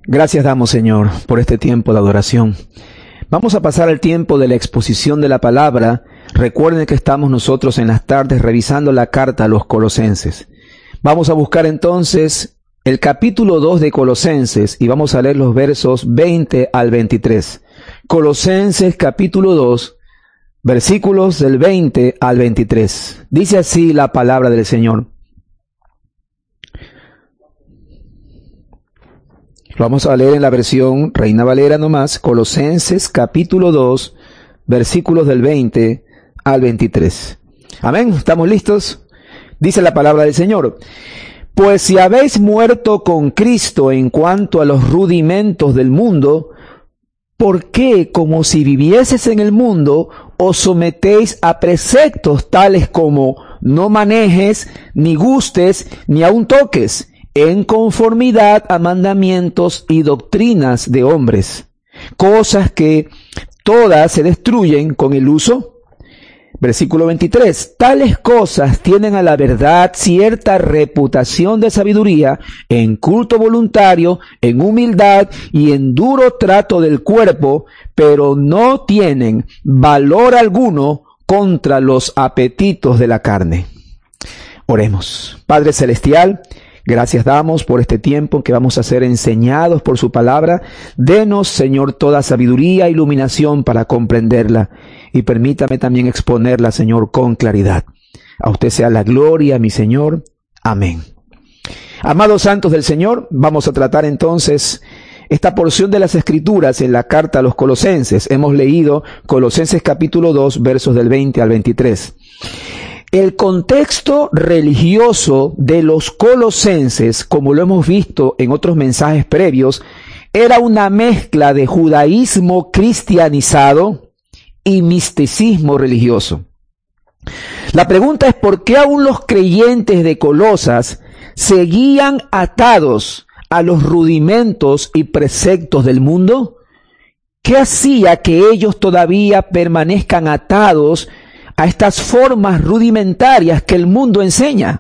Gracias damos, Señor, por este tiempo de adoración. Vamos a pasar al tiempo de la exposición de la palabra. Recuerden que estamos nosotros en las tardes revisando la carta a los Colosenses. Vamos a buscar entonces el capítulo 2 de Colosenses y vamos a leer los versos 20 al 23. Colosenses capítulo 2, versículos del 20 al 23. Dice así la palabra del Señor. Lo vamos a leer en la versión Reina Valera nomás, Colosenses capítulo 2, versículos del 20 al 23. Amén, ¿estamos listos? Dice la palabra del Señor. Pues si habéis muerto con Cristo en cuanto a los rudimentos del mundo, ¿por qué, como si vivieses en el mundo, os sometéis a preceptos tales como no manejes, ni gustes, ni aun toques, en conformidad a mandamientos y doctrinas de hombres, cosas que todas se destruyen con el uso? Versículo 23. Tales cosas tienen a la verdad cierta reputación de sabiduría, en culto voluntario, en humildad y en duro trato del cuerpo, pero no tienen valor alguno contra los apetitos de la carne. Oremos. Padre Celestial, gracias damos por este tiempo que vamos a ser enseñados por su palabra. Denos, Señor, toda sabiduría e iluminación para comprenderla y permítame también exponerla, Señor, con claridad. A usted sea la gloria, mi Señor. Amén. Amados santos del Señor, vamos a tratar entonces esta porción de las Escrituras en la carta a los Colosenses. Hemos leído Colosenses capítulo 2, versos del 20 al 23. El contexto religioso de los colosenses, como lo hemos visto en otros mensajes previos, era una mezcla de judaísmo cristianizado y misticismo religioso. La pregunta es ¿por qué aún los creyentes de Colosas seguían atados a los rudimentos y preceptos del mundo? ¿Qué hacía que ellos todavía permanezcan atados a estas formas rudimentarias que el mundo enseña?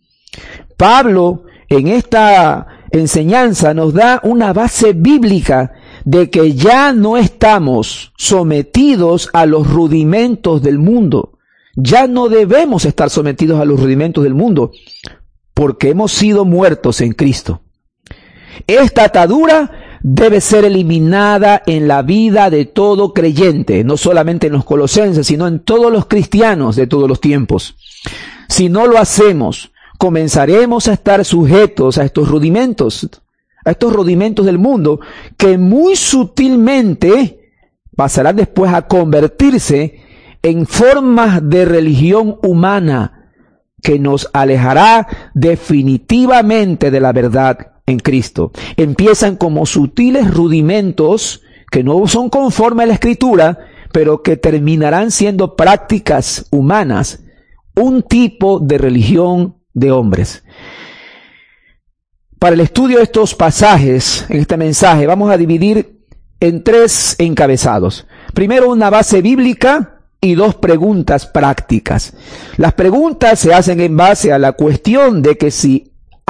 Pablo en esta enseñanza nos da una base bíblica de que ya no estamos sometidos a los rudimentos del mundo. Ya no debemos estar sometidos a los rudimentos del mundo porque hemos sido muertos en Cristo. Esta atadura debe ser eliminada en la vida de todo creyente, no solamente en los colosenses, sino en todos los cristianos de todos los tiempos. Si no lo hacemos, comenzaremos a estar sujetos a estos rudimentos del mundo, que muy sutilmente pasarán después a convertirse en formas de religión humana que nos alejará definitivamente de la verdad en Cristo. Empiezan como sutiles rudimentos que no son conforme a la Escritura, pero que terminarán siendo prácticas humanas, un tipo de religión de hombres. Para el estudio de estos pasajes, en este mensaje, vamos a dividir en 3 encabezados. Primero, una base bíblica y 2 preguntas prácticas. Las preguntas se hacen en base a la cuestión de que si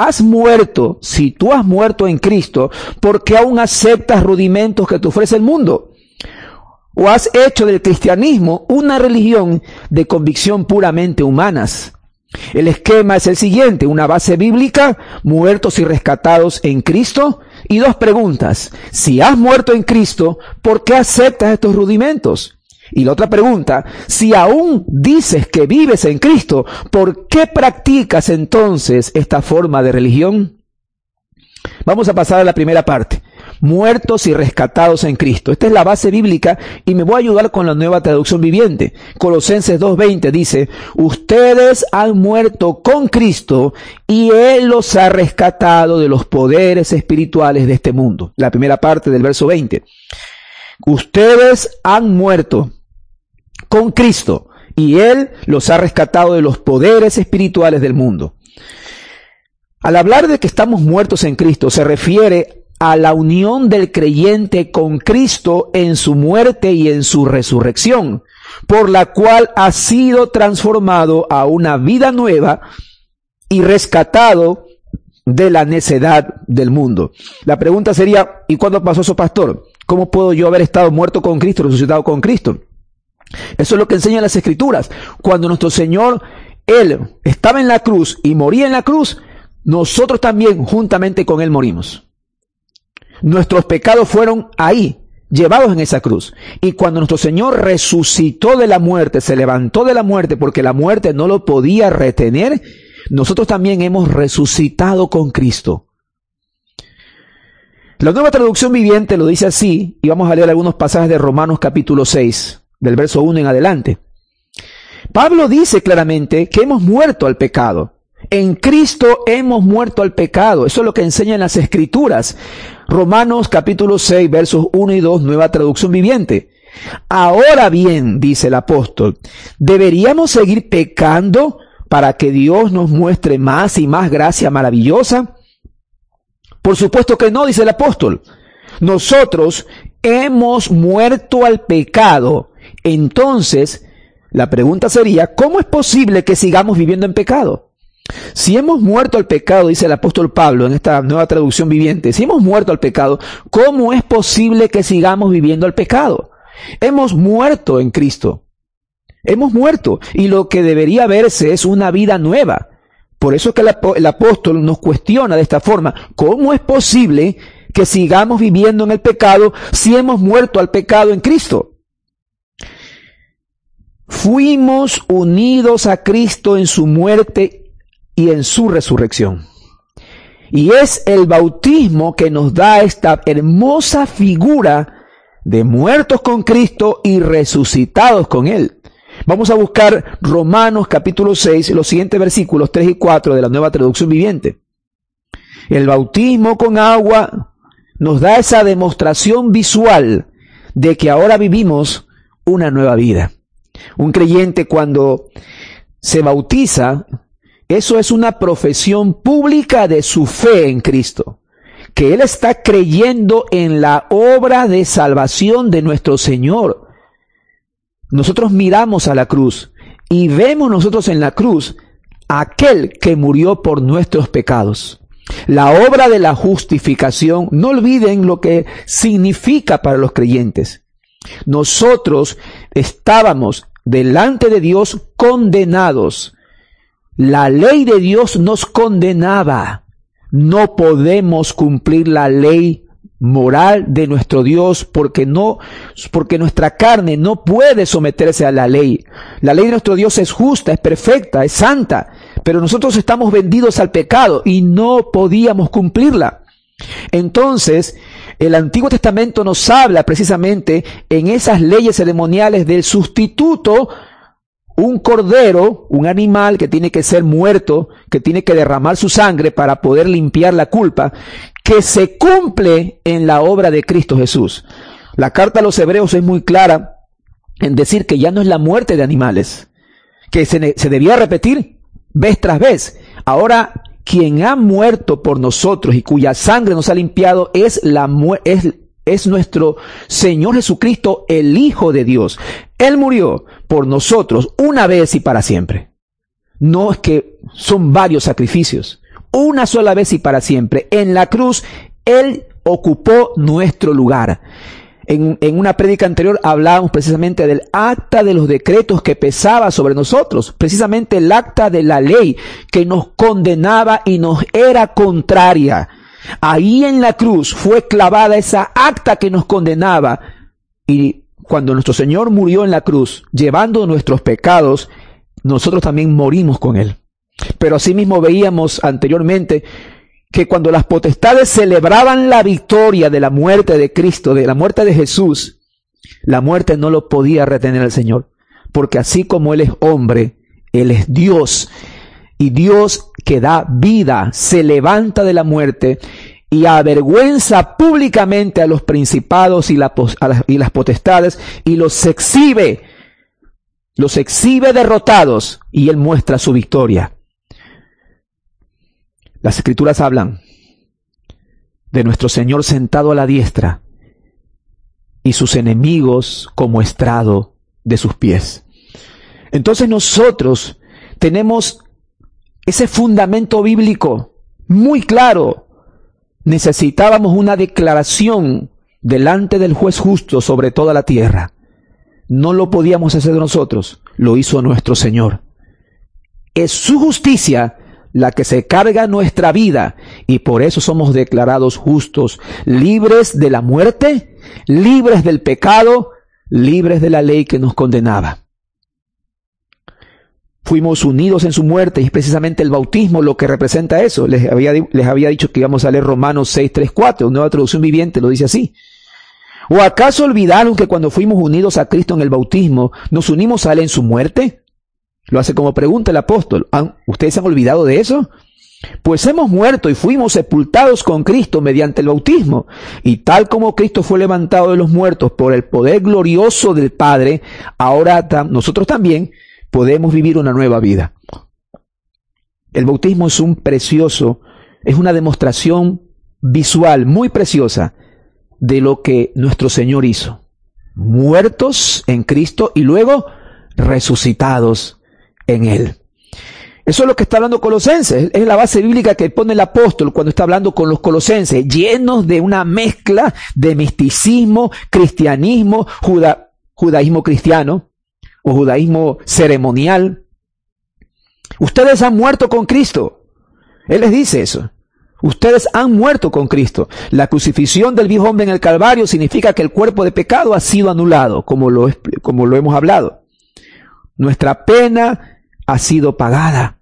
tú has muerto en Cristo, ¿por qué aún aceptas rudimentos que te ofrece el mundo? ¿O has hecho del cristianismo una religión de convicción puramente humanas? El esquema es el siguiente: una base bíblica, muertos y rescatados en Cristo, y 2 preguntas. Si has muerto en Cristo, ¿por qué aceptas estos rudimentos? Y la otra pregunta, si aún dices que vives en Cristo, ¿por qué practicas entonces esta forma de religión? Vamos a pasar a la primera parte. Muertos y rescatados en Cristo. Esta es la base bíblica y me voy a ayudar con la Nueva Traducción Viviente. Colosenses 2:20 dice, ustedes han muerto con Cristo y Él los ha rescatado de los poderes espirituales de este mundo. La primera parte del verso 20. Ustedes han muerto con Cristo y Él los ha rescatado de los poderes espirituales del mundo. Al hablar de que estamos muertos en Cristo, se refiere a la unión del creyente con Cristo en su muerte y en su resurrección, por la cual ha sido transformado a una vida nueva y rescatado de la necedad del mundo. La pregunta sería, ¿y cuándo pasó eso, pastor? ¿Cómo puedo yo haber estado muerto con Cristo, resucitado con Cristo? Eso es lo que enseñan las Escrituras. Cuando nuestro Señor, Él estaba en la cruz y moría en la cruz, nosotros también juntamente con Él morimos. Nuestros pecados fueron ahí, llevados en esa cruz. Y cuando nuestro Señor resucitó de la muerte, se levantó de la muerte porque la muerte no lo podía retener, nosotros también hemos resucitado con Cristo. La Nueva Traducción Viviente lo dice así, y vamos a leer algunos pasajes de Romanos capítulo 6, del verso 1 en adelante. Pablo dice claramente que hemos muerto al pecado. En Cristo hemos muerto al pecado. Eso es lo que enseñan las Escrituras. Romanos capítulo 6, versos 1 y 2, Nueva Traducción Viviente. Ahora bien, dice el apóstol, ¿deberíamos seguir pecando para que Dios nos muestre más y más gracia maravillosa? Por supuesto que no, dice el apóstol. Nosotros hemos muerto al pecado. Entonces, la pregunta sería, ¿cómo es posible que sigamos viviendo en pecado? Si hemos muerto al pecado, dice el apóstol Pablo en esta Nueva Traducción Viviente, si hemos muerto al pecado, ¿cómo es posible que sigamos viviendo al pecado? Hemos muerto en Cristo. Hemos muerto, y lo que debería verse es una vida nueva. Por eso es que el apóstol nos cuestiona de esta forma, ¿cómo es posible que sigamos viviendo en el pecado si hemos muerto al pecado en Cristo? Fuimos unidos a Cristo en su muerte y en su resurrección. Y es el bautismo que nos da esta hermosa figura de muertos con Cristo y resucitados con Él. Vamos a buscar Romanos capítulo 6, los siguientes versículos 3 y 4 de la Nueva Traducción Viviente. El bautismo con agua nos da esa demostración visual de que ahora vivimos una nueva vida. Un creyente cuando se bautiza, eso es una profesión pública de su fe en Cristo, que él está creyendo en la obra de salvación de nuestro Señor. Nosotros miramos a la cruz y vemos nosotros en la cruz a aquel que murió por nuestros pecados. La obra de la justificación, no olviden lo que significa para los creyentes. Nosotros estábamos delante de Dios condenados. La ley de Dios nos condenaba. No podemos cumplir la ley moral de nuestro Dios porque nuestra carne no puede someterse a la ley. La ley de nuestro Dios es justa, es perfecta, es santa, pero nosotros estamos vendidos al pecado y no podíamos cumplirla. Entonces, el Antiguo Testamento nos habla precisamente en esas leyes ceremoniales del sustituto, un cordero, un animal que tiene que ser muerto, que tiene que derramar su sangre para poder limpiar la culpa, que se cumple en la obra de Cristo Jesús. La carta a los Hebreos es muy clara en decir que ya no es la muerte de animales, que se debía repetir vez tras vez. Ahora, quien ha muerto por nosotros y cuya sangre nos ha limpiado es nuestro Señor Jesucristo, el Hijo de Dios. Él murió por nosotros una vez y para siempre. No es que son varios sacrificios. Una sola vez y para siempre. En la cruz, Él ocupó nuestro lugar. En una prédica anterior hablábamos precisamente del acta de los decretos que pesaba sobre nosotros. Precisamente el acta de la ley que nos condenaba y nos era contraria. Ahí en la cruz fue clavada esa acta que nos condenaba. Y cuando nuestro Señor murió en la cruz, llevando nuestros pecados, nosotros también morimos con Él. Pero asimismo veíamos anteriormente que cuando las potestades celebraban la victoria de la muerte de Cristo, de la muerte de Jesús, la muerte no lo podía retener al Señor. Porque así como Él es hombre, Él es Dios. Y Dios que da vida, se levanta de la muerte y avergüenza públicamente a los principados y las potestades y los exhibe derrotados y Él muestra su victoria. Las Escrituras hablan de nuestro Señor sentado a la diestra y sus enemigos como estrado de sus pies. Entonces nosotros tenemos ese fundamento bíblico muy claro. Necesitábamos una declaración delante del juez justo sobre toda la tierra. No lo podíamos hacer nosotros, lo hizo nuestro Señor. Es su justicia la que se carga nuestra vida y por eso somos declarados justos, libres de la muerte, libres del pecado, libres de la ley que nos condenaba. Fuimos unidos en su muerte y es precisamente el bautismo lo que representa eso. Les había dicho que íbamos a leer Romanos 6:3-4, Nueva Traducción Viviente lo dice así. ¿O acaso olvidaron que cuando fuimos unidos a Cristo en el bautismo, nos unimos a Él en su muerte? Lo hace como pregunta el apóstol. ¿Ustedes se han olvidado de eso? Pues hemos muerto y fuimos sepultados con Cristo mediante el bautismo. Y tal como Cristo fue levantado de los muertos por el poder glorioso del Padre, ahora nosotros también podemos vivir una nueva vida. El bautismo es es una demostración visual muy preciosa de lo que nuestro Señor hizo. Muertos en Cristo y luego resucitados en Él. Eso es lo que está hablando Colosenses. Es la base bíblica que pone el apóstol cuando está hablando con los colosenses, llenos de una mezcla de misticismo, cristianismo, judaísmo cristiano o judaísmo ceremonial. Ustedes han muerto con Cristo. Él les dice eso. Ustedes han muerto con Cristo. La crucifixión del viejo hombre en el Calvario significa que el cuerpo de pecado ha sido anulado, como lo hemos hablado. Nuestra pena ha sido pagada.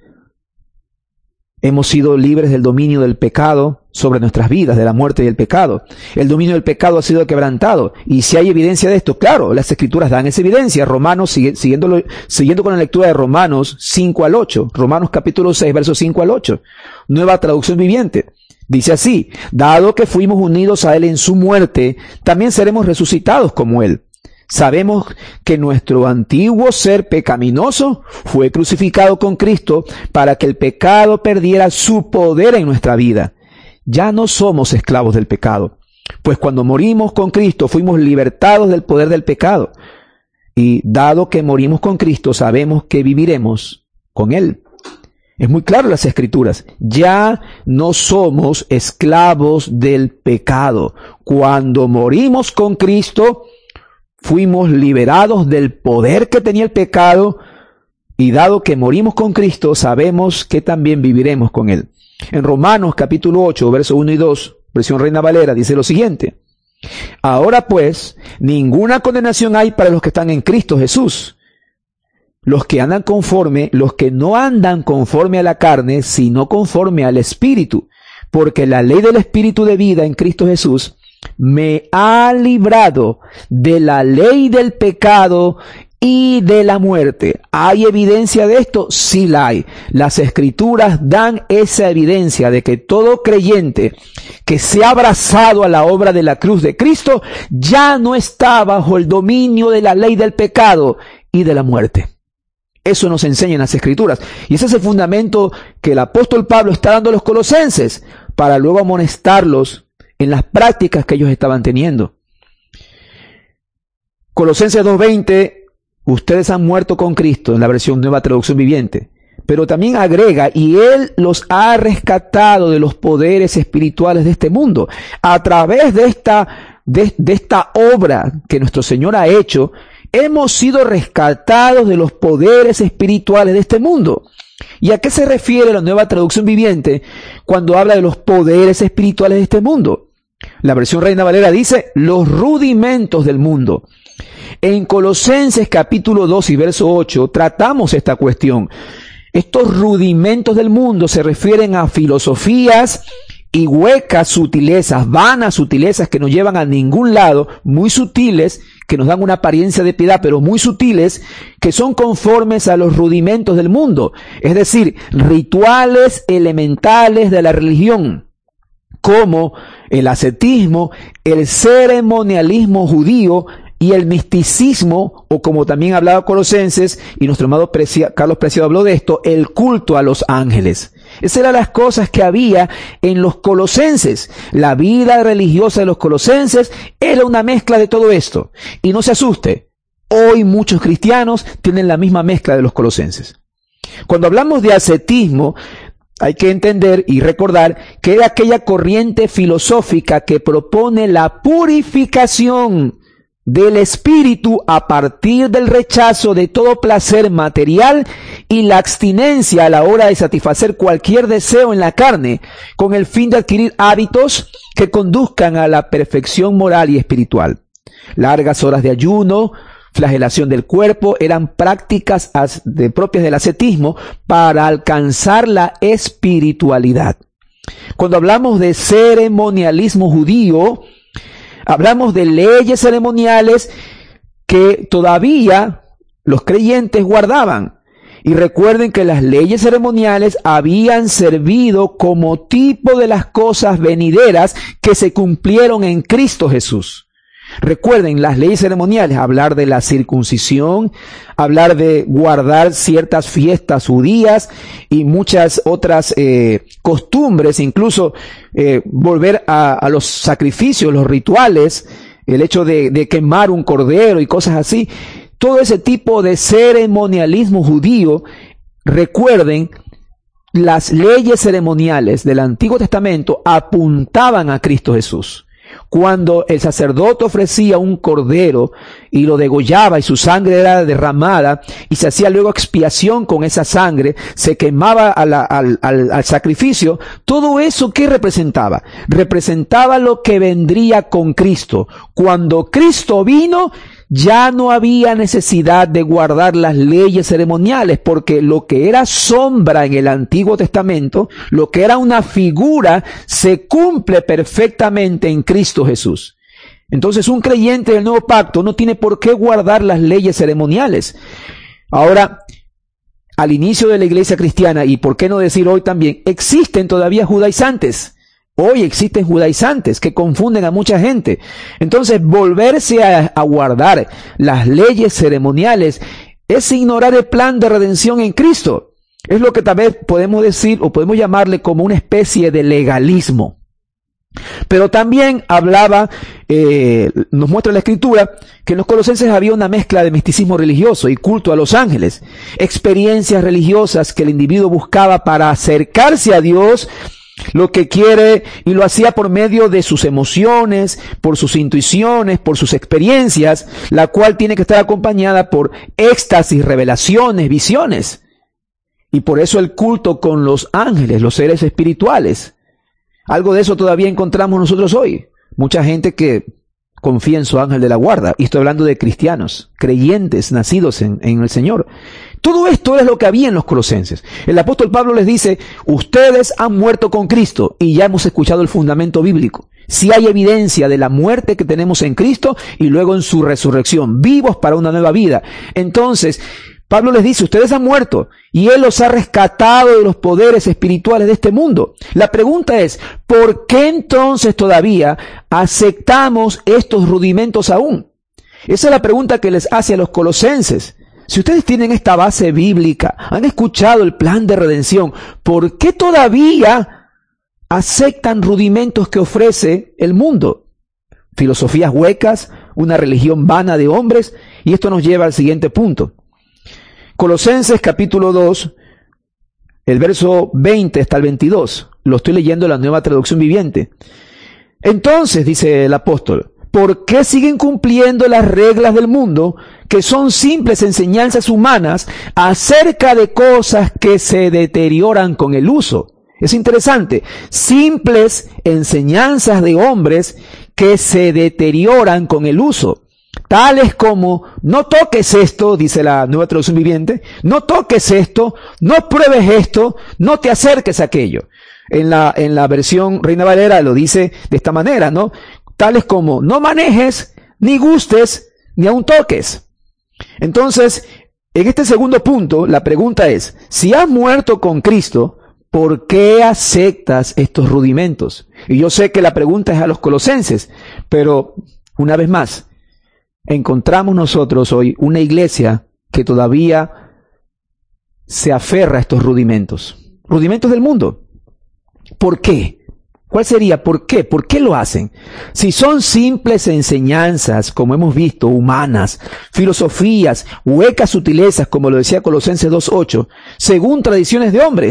Hemos sido libres del dominio del pecado sobre nuestras vidas, de la muerte y del pecado. El dominio del pecado ha sido quebrantado. Y si hay evidencia de esto, claro, las Escrituras dan esa evidencia. Romanos, siguiendo con la lectura de Romanos 5-8. Romanos capítulo 6, versos 5-8. Nueva Traducción Viviente. Dice así: dado que fuimos unidos a Él en su muerte, también seremos resucitados como Él. Sabemos que nuestro antiguo ser pecaminoso fue crucificado con Cristo para que el pecado perdiera su poder en nuestra vida. Ya no somos esclavos del pecado, pues cuando morimos con Cristo fuimos libertados del poder del pecado. Y dado que morimos con Cristo, sabemos que viviremos con Él. Es muy claro en las Escrituras. Ya no somos esclavos del pecado. Cuando morimos con Cristo, fuimos liberados del poder que tenía el pecado y dado que morimos con Cristo, sabemos que también viviremos con Él. En Romanos capítulo 8, versos 1 y 2, versión Reina Valera, dice lo siguiente: ahora pues, ninguna condenación hay para los que están en Cristo Jesús. Los que no andan conforme a la carne, sino conforme al Espíritu, porque la ley del Espíritu de vida en Cristo Jesús me ha librado de la ley del pecado y de la muerte. ¿Hay evidencia de esto? Sí la hay. Las Escrituras dan esa evidencia de que todo creyente que se ha abrazado a la obra de la cruz de Cristo ya no está bajo el dominio de la ley del pecado y de la muerte. Eso nos enseñan las Escrituras. Y ese es el fundamento que el apóstol Pablo está dando a los colosenses para luego amonestarlos en las prácticas que ellos estaban teniendo. Colosenses 2:20, ustedes han muerto con Cristo, en la versión Nueva Traducción Viviente. Pero también agrega, y Él los ha rescatado de los poderes espirituales de este mundo. A través de esta obra que nuestro Señor ha hecho, hemos sido rescatados de los poderes espirituales de este mundo. ¿Y a qué se refiere la Nueva Traducción Viviente cuando habla de los poderes espirituales de este mundo? La versión Reina Valera dice, los rudimentos del mundo. En Colosenses capítulo 2 y verso 8 tratamos esta cuestión. Estos rudimentos del mundo se refieren a filosofías y huecas sutilezas, vanas sutilezas que no llevan a ningún lado, muy sutiles, que nos dan una apariencia de piedad, pero muy sutiles, que son conformes a los rudimentos del mundo, es decir, rituales elementales de la religión, como el ascetismo, el ceremonialismo judío y el misticismo, o como también hablaba Colosenses, y nuestro amado Carlos Preciado habló de esto, el culto a los ángeles. Esas eran las cosas que había en los colosenses. La vida religiosa de los colosenses era una mezcla de todo esto. Y no se asuste, hoy muchos cristianos tienen la misma mezcla de los colosenses. Cuando hablamos de ascetismo, hay que entender y recordar que era aquella corriente filosófica que propone la purificación del espíritu a partir del rechazo de todo placer material y la abstinencia a la hora de satisfacer cualquier deseo en la carne, con el fin de adquirir hábitos que conduzcan a la perfección moral y espiritual. Largas horas de ayuno, flagelación del cuerpo, eran prácticas propias del ascetismo para alcanzar la espiritualidad. Cuando hablamos de ceremonialismo judío, hablamos de leyes ceremoniales que todavía los creyentes guardaban. Y recuerden que las leyes ceremoniales habían servido como tipo de las cosas venideras que se cumplieron en Cristo Jesús. Recuerden, las leyes ceremoniales, hablar de la circuncisión, hablar de guardar ciertas fiestas judías y muchas otras costumbres, incluso volver a los sacrificios, los rituales, el hecho de quemar un cordero y cosas así. Todo ese tipo de ceremonialismo judío, recuerden, las leyes ceremoniales del Antiguo Testamento apuntaban a Cristo Jesús. Cuando el sacerdote ofrecía un cordero y lo degollaba y su sangre era derramada y se hacía luego expiación con esa sangre, se quemaba al sacrificio, todo eso ¿qué representaba? Representaba lo que vendría con Cristo. Cuando Cristo vino, ya no había necesidad de guardar las leyes ceremoniales, porque lo que era sombra en el Antiguo Testamento, lo que era una figura, se cumple perfectamente en Cristo Jesús. Entonces, un creyente del Nuevo Pacto no tiene por qué guardar las leyes ceremoniales. Ahora, al inicio de la iglesia cristiana, y por qué no decir hoy también, existen todavía judaizantes. Hoy existen judaizantes que confunden a mucha gente. Entonces, volverse a guardar las leyes ceremoniales es ignorar el plan de redención en Cristo. Es lo que tal vez podemos decir o podemos llamarle como una especie de legalismo. Pero también nos muestra la Escritura que en los Colosenses había una mezcla de misticismo religioso y culto a los ángeles, experiencias religiosas que el individuo buscaba para acercarse a Dios, lo que quiere, y lo hacía por medio de sus emociones, por sus intuiciones, por sus experiencias, la cual tiene que estar acompañada por éxtasis, revelaciones, visiones. Y por eso el culto con los ángeles, los seres espirituales. Algo de eso todavía encontramos nosotros hoy. Mucha gente que confía en su ángel de la guarda. Y estoy hablando de cristianos, creyentes, nacidos en el Señor. Todo esto es lo que había en los colosenses. El apóstol Pablo les dice, ustedes han muerto con Cristo, y ya hemos escuchado el fundamento bíblico. Si hay evidencia de la muerte que tenemos en Cristo y luego en su resurrección, vivos para una nueva vida. Entonces, Pablo les dice, ustedes han muerto y Él los ha rescatado de los poderes espirituales de este mundo. La pregunta es, ¿por qué entonces todavía aceptamos estos rudimentos aún? Esa es la pregunta que les hace a los colosenses. Si ustedes tienen esta base bíblica, han escuchado el plan de redención, ¿por qué todavía aceptan rudimentos que ofrece el mundo? Filosofías huecas, una religión vana de hombres, y esto nos lleva al siguiente punto. Colosenses capítulo 2, el verso 20 hasta el 22. Lo estoy leyendo en la Nueva Traducción Viviente. Entonces, dice el apóstol, ¿por qué siguen cumpliendo las reglas del mundo, que son simples enseñanzas humanas acerca de cosas que se deterioran con el uso? Es interesante, simples enseñanzas de hombres que se deterioran con el uso. Tales como, no toques esto, dice la Nueva Traducción Viviente, no toques esto, no pruebes esto, no te acerques a aquello. En la versión Reina Valera lo dice de esta manera, ¿no? Tales como, no manejes, ni gustes, ni aun toques. Entonces, en este segundo punto, la pregunta es, si has muerto con Cristo, ¿por qué aceptas estos rudimentos? Y yo sé que la pregunta es a los colosenses, pero una vez más, encontramos nosotros hoy una iglesia que todavía se aferra a estos rudimentos del mundo. ¿Por qué? ¿Cuál sería? ¿Por qué? ¿Por qué lo hacen? Si son simples enseñanzas, como hemos visto, humanas, filosofías, huecas sutilezas, como lo decía Colosenses 2:8, según tradiciones de hombres,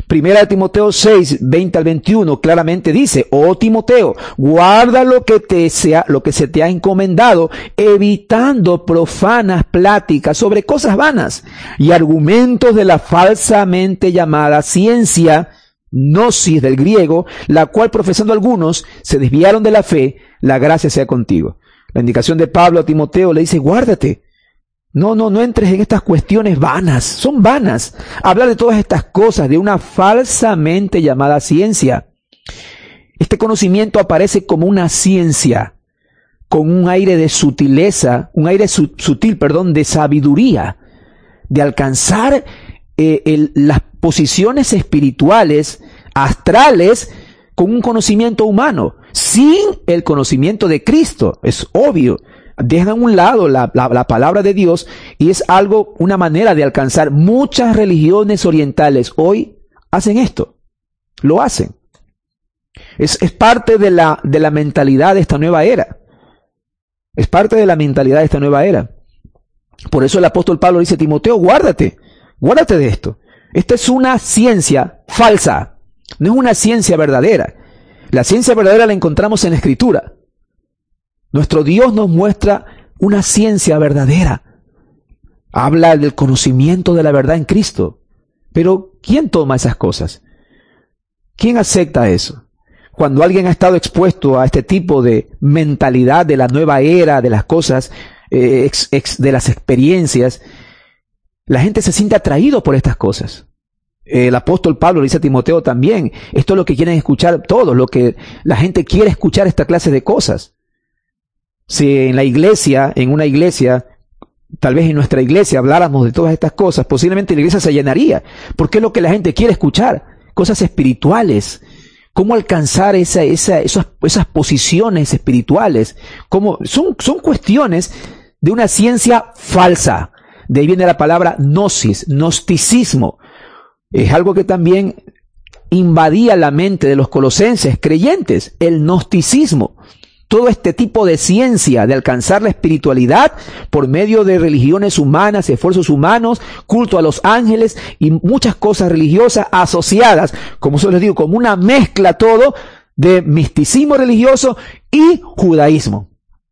Primera de Timoteo 6, 20 al 21, claramente dice: oh Timoteo, guarda lo que se te ha encomendado, evitando profanas pláticas sobre cosas vanas y argumentos de la falsamente llamada ciencia, gnosis del griego, la cual profesando algunos se desviaron de la fe. La gracia sea contigo. La indicación de Pablo a Timoteo le dice: guárdate. No entres en estas cuestiones vanas, son vanas. Hablar de todas estas cosas, de una falsamente llamada ciencia. Este conocimiento aparece como una ciencia, con un aire de sutileza, un aire sutil, de sabiduría, de alcanzar las posiciones espirituales, astrales, con un conocimiento humano, sin el conocimiento de Cristo. Es obvio. Dejan a un lado la palabra de Dios, y es una manera de alcanzar. Muchas religiones orientales hoy hacen esto, lo hacen. Es parte de la mentalidad de esta nueva era. Es parte de la mentalidad de esta nueva era. Por eso el apóstol Pablo dice: Timoteo, guárdate de esto. Esta es una ciencia falsa, no es una ciencia verdadera. La ciencia verdadera la encontramos en la Escritura. Nuestro Dios nos muestra una ciencia verdadera. Habla del conocimiento de la verdad en Cristo. Pero ¿quién toma esas cosas? ¿Quién acepta eso? Cuando alguien ha estado expuesto a este tipo de mentalidad de la nueva era, de las cosas, de las experiencias, la gente se siente atraído por estas cosas. El apóstol Pablo le dice a Timoteo también: esto es lo que quieren escuchar todos, lo que la gente quiere escuchar, esta clase de cosas. Si en una iglesia, tal vez en nuestra iglesia, habláramos de todas estas cosas, posiblemente la iglesia se llenaría, porque es lo que la gente quiere escuchar, cosas espirituales, cómo alcanzar esas posiciones espirituales, son cuestiones de una ciencia falsa. De ahí viene la palabra gnosis, gnosticismo. Es algo que también invadía la mente de los colosenses creyentes, el gnosticismo. Todo este tipo de ciencia de alcanzar la espiritualidad por medio de religiones humanas, esfuerzos humanos, culto a los ángeles y muchas cosas religiosas asociadas, como se les digo, como una mezcla todo de misticismo religioso y judaísmo.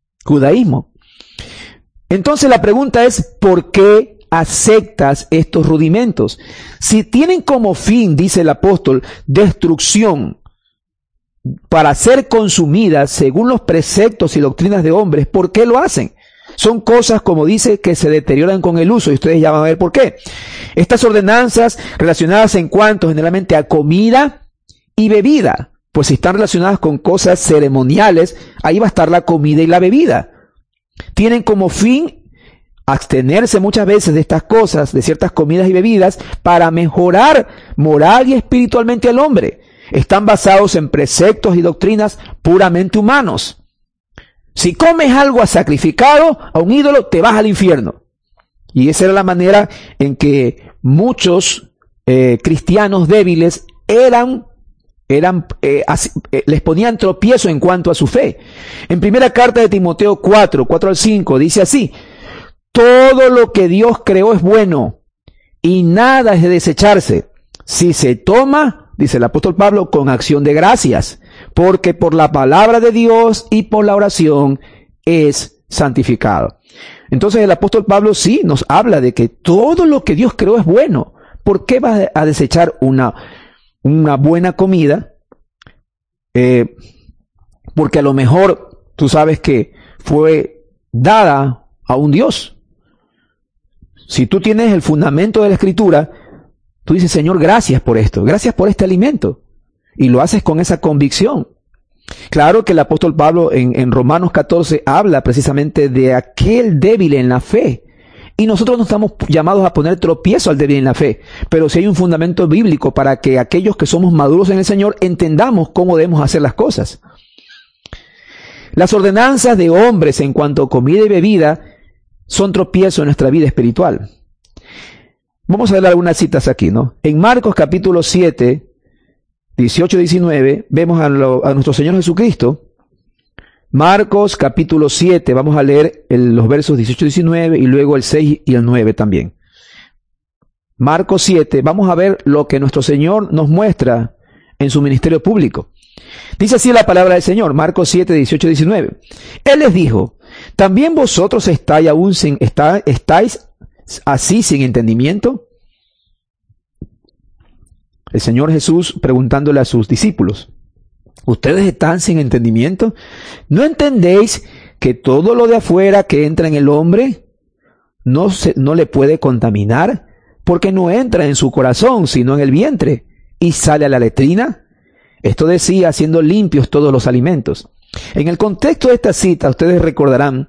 Entonces la pregunta es: ¿por qué aceptas estos rudimentos? Si tienen como fin, dice el apóstol, destrucción, para ser consumidas según los preceptos y doctrinas de hombres, ¿por qué lo hacen? Son cosas, como dice, que se deterioran con el uso, y ustedes ya van a ver por qué. Estas ordenanzas relacionadas en cuanto generalmente a comida y bebida, pues si están relacionadas con cosas ceremoniales, ahí va a estar la comida y la bebida. Tienen como fin abstenerse muchas veces de estas cosas, de ciertas comidas y bebidas, para mejorar moral y espiritualmente al hombre. Están basados en preceptos y doctrinas puramente humanos. Si comes algo sacrificado a un ídolo, te vas al infierno. Y esa era la manera en que muchos cristianos débiles les ponían tropiezo en cuanto a su fe. En primera carta de Timoteo 4 al 5 dice así: todo lo que Dios creó es bueno y nada es de desecharse si se toma, dice el apóstol Pablo, con acción de gracias, porque por la palabra de Dios y por la oración es santificado. Entonces el apóstol Pablo sí nos habla de que todo lo que Dios creó es bueno. ¿Por qué vas a desechar una buena comida? Porque a lo mejor tú sabes que fue dada a un Dios. Si tú tienes el fundamento de la Escritura, tú dices: Señor, gracias por esto, gracias por este alimento. Y lo haces con esa convicción. Claro que el apóstol Pablo en Romanos 14 habla precisamente de aquel débil en la fe. Y nosotros no estamos llamados a poner tropiezo al débil en la fe. Pero sí hay un fundamento bíblico para que aquellos que somos maduros en el Señor entendamos cómo debemos hacer las cosas. Las ordenanzas de hombres en cuanto a comida y bebida son tropiezo en nuestra vida espiritual. Vamos a ver algunas citas aquí, ¿no? En Marcos capítulo 7, 18-19, vemos a nuestro Señor Jesucristo. Marcos capítulo 7, vamos a leer los versos 18-19 y luego el 6 y el 9 también. Marcos 7, vamos a ver lo que nuestro Señor nos muestra en su ministerio público. Dice así la palabra del Señor, Marcos 7, 18, 19. Él les dijo, ¿también vosotros estáis así sin entendimiento? El Señor Jesús preguntándole a sus discípulos, ¿ustedes están sin entendimiento? ¿No entendéis que todo lo de afuera que entra en el hombre no le puede contaminar? Porque no entra en su corazón, sino en el vientre, y sale a la letrina. Esto decía, haciendo limpios todos los alimentos. En el contexto de esta cita, ustedes recordarán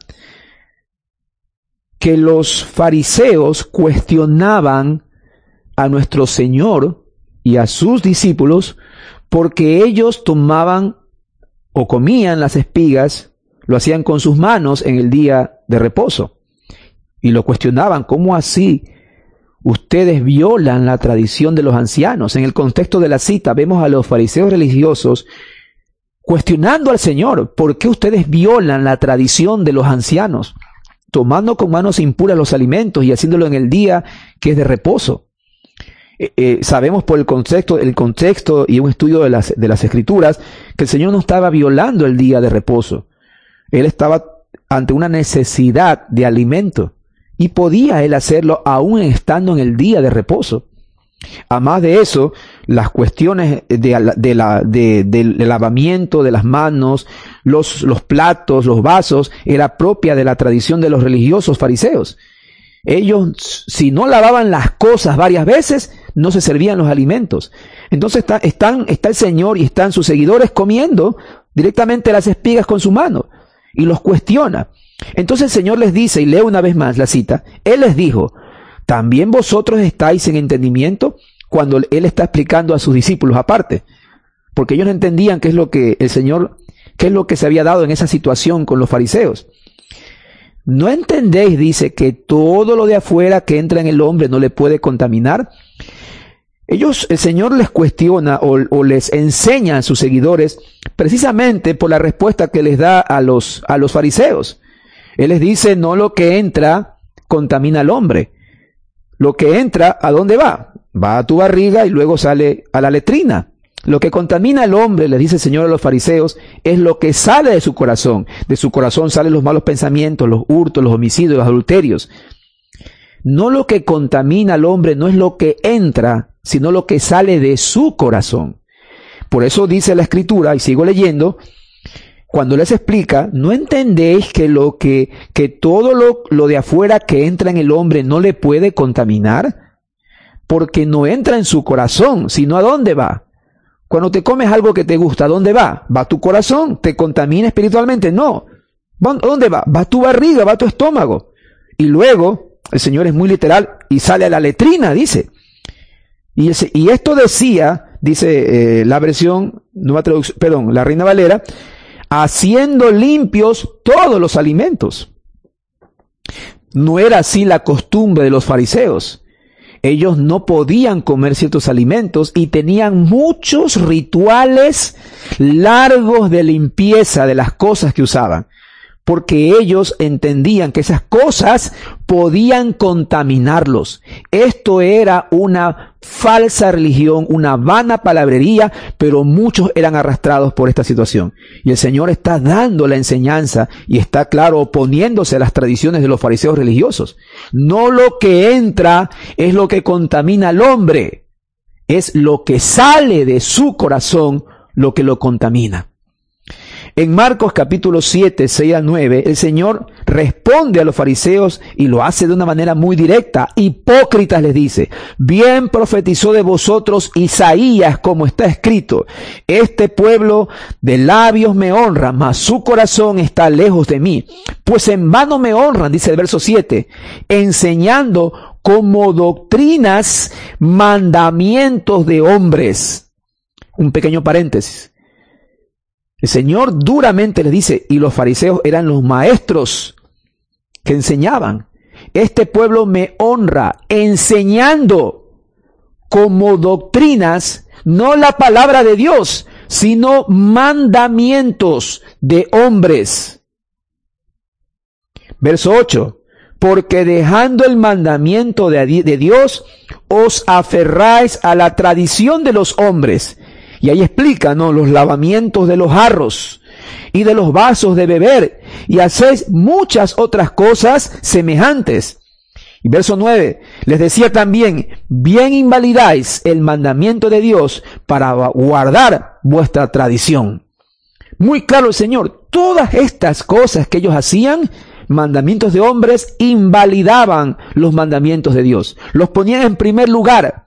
que los fariseos cuestionaban a nuestro Señor y a sus discípulos porque ellos tomaban o comían las espigas, lo hacían con sus manos en el día de reposo. Y lo cuestionaban, ¿cómo así? Ustedes violan la tradición de los ancianos. En el contexto de la cita vemos a los fariseos religiosos cuestionando al Señor. ¿Por qué ustedes violan la tradición de los ancianos? Tomando con manos impuras los alimentos y haciéndolo en el día que es de reposo. Sabemos por el contexto y un estudio de las Escrituras que el Señor no estaba violando el día de reposo. Él estaba ante una necesidad de alimento. Y podía él hacerlo aún estando en el día de reposo. Además de eso, las cuestiones del lavamiento de las manos, los platos, los vasos, era propia de la tradición de los religiosos fariseos. Ellos, si no lavaban las cosas varias veces, no se servían los alimentos. Entonces está el Señor y están sus seguidores comiendo directamente las espigas con su mano. Y los cuestiona. Entonces el Señor les dice, y leo una vez más la cita, Él les dijo, ¿también vosotros estáis en entendimiento? Cuando Él está explicando a sus discípulos aparte, porque ellos no entendían qué es lo que el Señor, qué es lo que se había dado en esa situación con los fariseos. ¿No entendéis, dice, que todo lo de afuera que entra en el hombre no le puede contaminar? El Señor les cuestiona o les enseña a sus seguidores precisamente por la respuesta que les da a los fariseos. Él les dice, no lo que entra contamina al hombre. Lo que entra, ¿a dónde va? Va a tu barriga y luego sale a la letrina. Lo que contamina al hombre, les dice el Señor a los fariseos, es lo que sale de su corazón. De su corazón salen los malos pensamientos, los hurtos, los homicidios, los adulterios. No lo que contamina al hombre no es lo que entra, sino lo que sale de su corazón. Por eso dice la Escritura, y sigo leyendo, cuando les explica, ¿no entendéis que todo lo de afuera que entra en el hombre no le puede contaminar? Porque no entra en su corazón, sino ¿a dónde va? Cuando te comes algo que te gusta, ¿a dónde va? ¿Va a tu corazón? ¿Te contamina espiritualmente? No. ¿A dónde va? Va a tu barriga, va a tu estómago. Y luego, el Señor es muy literal, y sale a la letrina, dice. Y esto decía, dice la versión, la Reina Valera, haciendo limpios todos los alimentos. No era así la costumbre de los fariseos. Ellos no podían comer ciertos alimentos y tenían muchos rituales largos de limpieza de las cosas que usaban, porque ellos entendían que esas cosas podían contaminarlos. Esto era una falsa religión, una vana palabrería, pero muchos eran arrastrados por esta situación. Y el Señor está dando la enseñanza y está, claro, oponiéndose a las tradiciones de los fariseos religiosos. No lo que entra es lo que contamina al hombre, es lo que sale de su corazón lo que lo contamina. En Marcos capítulo 7, 6 al 9, el Señor responde a los fariseos y lo hace de una manera muy directa. Hipócritas, les dice, bien profetizó de vosotros Isaías, como está escrito, este pueblo de labios me honra, mas su corazón está lejos de mí. Pues en vano me honran, dice el verso 7, enseñando como doctrinas mandamientos de hombres. Un pequeño paréntesis. El Señor duramente les dice, y los fariseos eran los maestros que enseñaban. Este pueblo me honra enseñando como doctrinas, no la palabra de Dios, sino mandamientos de hombres. Verso 8. porque dejando el mandamiento de Dios, os aferráis a la tradición de los hombres. Y ahí explica, ¿no?, los lavamientos de los jarros y de los vasos de beber, y hacéis muchas otras cosas semejantes. Y verso 9, les decía también, bien invalidáis el mandamiento de Dios para guardar vuestra tradición. Muy claro el Señor, todas estas cosas que ellos hacían, mandamientos de hombres, invalidaban los mandamientos de Dios. Los ponían en primer lugar.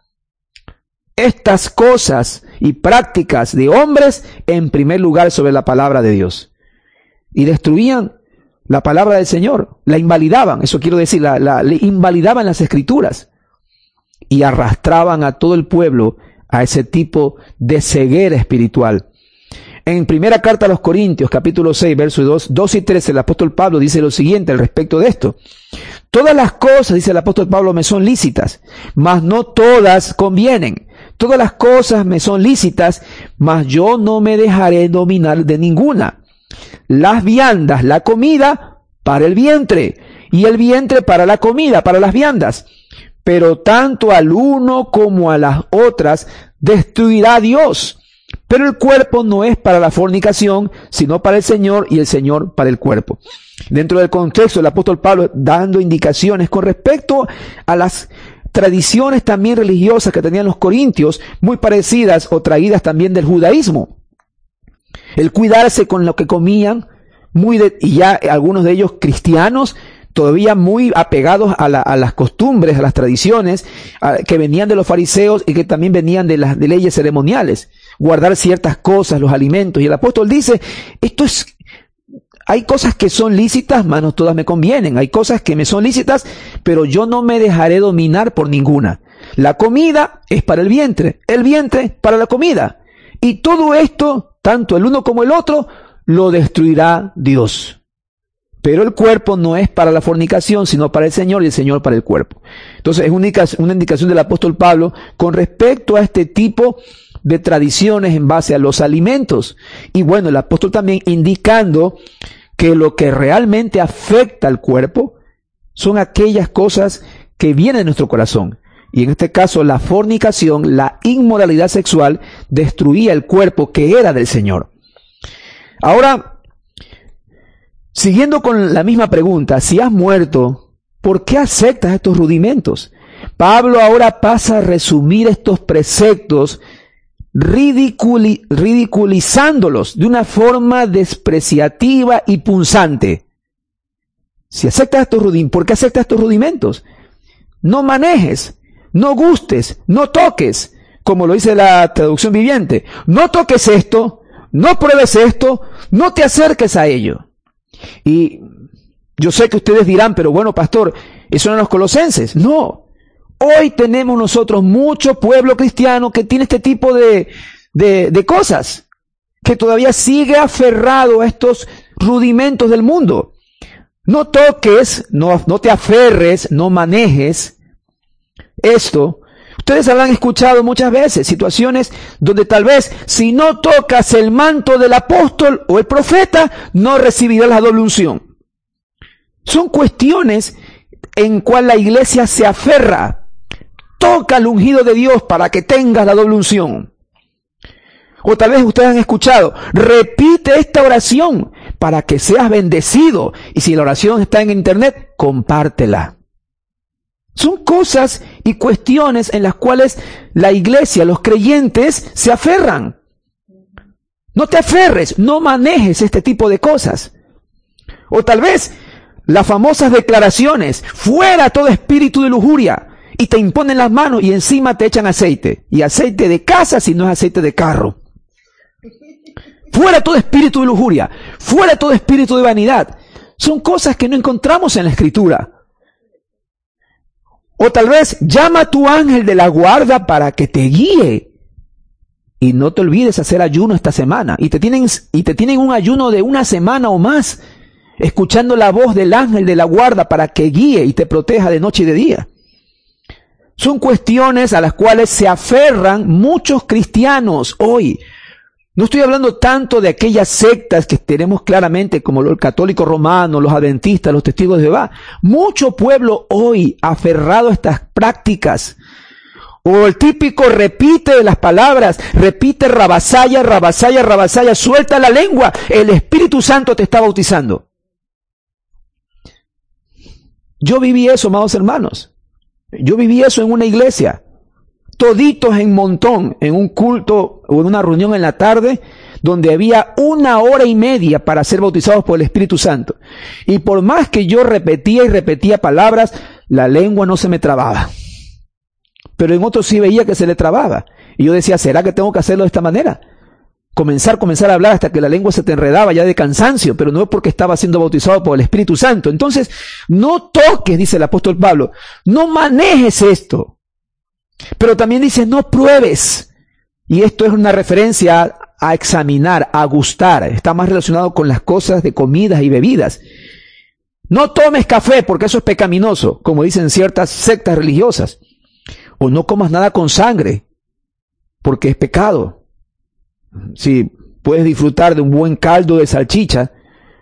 Estas cosas y prácticas de hombres en primer lugar sobre la palabra de Dios. Y destruían la palabra del Señor. La invalidaban, eso quiero decir, le invalidaban las escrituras. Y arrastraban a todo el pueblo a ese tipo de ceguera espiritual. En primera carta a los Corintios, capítulo 6, versos 2 y 13, el apóstol Pablo dice lo siguiente al respecto de esto. Todas las cosas, dice el apóstol Pablo, me son lícitas, mas no todas convienen. Todas las cosas me son lícitas, mas yo no me dejaré dominar de ninguna. Las viandas, la comida, para el vientre, y el vientre para la comida, para las viandas. Pero tanto al uno como a las otras destruirá Dios. Pero el cuerpo no es para la fornicación, sino para el Señor, y el Señor para el cuerpo. Dentro del contexto, el apóstol Pablo dando indicaciones con respecto a las tradiciones también religiosas que tenían los corintios, muy parecidas o traídas también del judaísmo. El cuidarse con lo que comían, y ya algunos de ellos cristianos, todavía muy apegados a las costumbres, a las tradiciones que venían de los fariseos y que también venían de las leyes ceremoniales. Guardar ciertas cosas, los alimentos. Y el apóstol dice, hay cosas que son lícitas, mas no todas me convienen. Hay cosas que me son lícitas, pero yo no me dejaré dominar por ninguna. La comida es para el vientre para la comida. Y todo esto, tanto el uno como el otro, lo destruirá Dios. Pero el cuerpo no es para la fornicación, sino para el Señor, y el Señor para el cuerpo. Entonces es una indicación del apóstol Pablo con respecto a este tipo de tradiciones en base a los alimentos. Y bueno, el apóstol también indicando que lo que realmente afecta al cuerpo son aquellas cosas que vienen de nuestro corazón. Y en este caso, la fornicación, la inmoralidad sexual, destruía el cuerpo que era del Señor. Ahora, siguiendo con la misma pregunta, si has muerto, ¿por qué aceptas estos rudimentos? Pablo ahora pasa a resumir estos preceptos ridiculizándolos de una forma despreciativa y punzante. Si aceptas estos rudimentos, ¿por qué aceptas estos rudimentos? No manejes, no gustes, no toques, como lo dice la traducción viviente. No toques esto, no pruebes esto, no te acerques a ello. Y yo sé que ustedes dirán, pero bueno, pastor, eso eran los colosenses. No. Hoy tenemos nosotros mucho pueblo cristiano que tiene este tipo de cosas, que todavía sigue aferrado a estos rudimentos del mundo. No toques, no te aferres, no manejes esto. Ustedes habrán escuchado muchas veces situaciones donde tal vez si no tocas el manto del apóstol o el profeta, no recibirás la doble unción. Son cuestiones en cual la iglesia se aferra. Toca el ungido de Dios para que tengas la doble unción. O tal vez ustedes han escuchado, repite esta oración para que seas bendecido. Y si la oración está en internet, compártela. Son cosas y cuestiones en las cuales la iglesia, los creyentes, se aferran. No te aferres, no manejes este tipo de cosas. O tal vez las famosas declaraciones, fuera todo espíritu de lujuria. Y te imponen las manos y encima te echan aceite. Y aceite de casa si no es aceite de carro. Fuera todo espíritu de lujuria. Fuera todo espíritu de vanidad. Son cosas que no encontramos en la Escritura. O tal vez llama a tu ángel de la guarda para que te guíe. Y no te olvides hacer ayuno esta semana. Y te tienen un ayuno de una semana o más. Escuchando la voz del ángel de la guarda para que guíe y te proteja de noche y de día. Son cuestiones a las cuales se aferran muchos cristianos hoy. No estoy hablando tanto de aquellas sectas que tenemos claramente como el católico romano, los adventistas, los testigos de Jehová. Mucho pueblo hoy aferrado a estas prácticas. O el típico repite las palabras, repite rabasaya, rabasaya, rabasaya, suelta la lengua. El Espíritu Santo te está bautizando. Yo viví eso, amados hermanos. Yo viví eso en una iglesia. Toditos en montón, en un culto o en una reunión en la tarde, donde había 1 hora y media para ser bautizados por el Espíritu Santo. Y por más que yo repetía y repetía palabras, la lengua no se me trababa. Pero en otros sí veía que se le trababa. Y yo decía, ¿será que tengo que hacerlo de esta manera? Comenzar a hablar hasta que la lengua se te enredaba ya de cansancio, pero no es porque estaba siendo bautizado por el Espíritu Santo. Entonces, no toques, dice el apóstol Pablo, no manejes esto. Pero también dice, no pruebes. Y esto es una referencia a examinar, a gustar. Está más relacionado con las cosas de comidas y bebidas. No tomes café porque eso es pecaminoso, como dicen ciertas sectas religiosas. O no comas nada con sangre porque es pecado. Sí, puedes disfrutar de un buen caldo de salchicha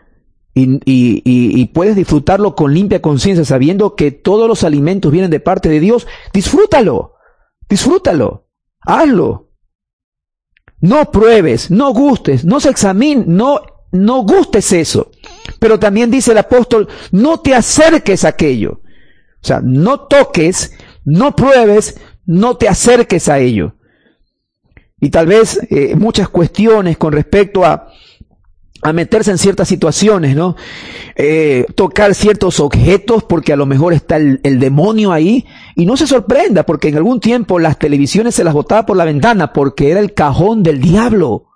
y puedes disfrutarlo con limpia conciencia, sabiendo que todos los alimentos vienen de parte de Dios. Disfrútalo. Disfrútalo, hazlo. No pruebes, no gustes, no se examine, no gustes eso. Pero también dice el apóstol, no te acerques a aquello. O sea, no toques, no pruebes, no te acerques a ello. Y tal vez muchas cuestiones con respecto a meterse en ciertas situaciones, ¿no? Tocar ciertos objetos porque a lo mejor está el demonio ahí, y no se sorprenda porque en algún tiempo las televisiones se las botaba por la ventana porque era el cajón del diablo.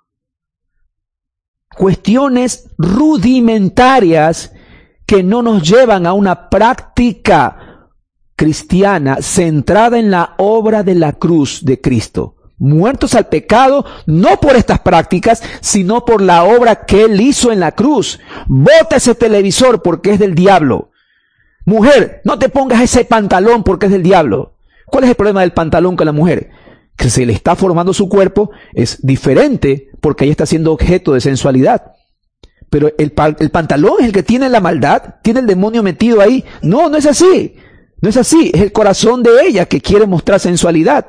Cuestiones rudimentarias que no nos llevan a una práctica cristiana centrada en la obra de la cruz de Cristo. Muertos al pecado, no por estas prácticas, sino por la obra que Él hizo en la cruz. Bota ese televisor porque es del diablo. Mujer, no te pongas ese pantalón porque es del diablo. ¿Cuál es el problema del pantalón con la mujer? Que se le está formando su cuerpo, es diferente porque ella está siendo objeto de sensualidad. Pero el pantalón es el que tiene la maldad, tiene el demonio metido ahí. No, no es así. No es así, es el corazón de ella que quiere mostrar sensualidad.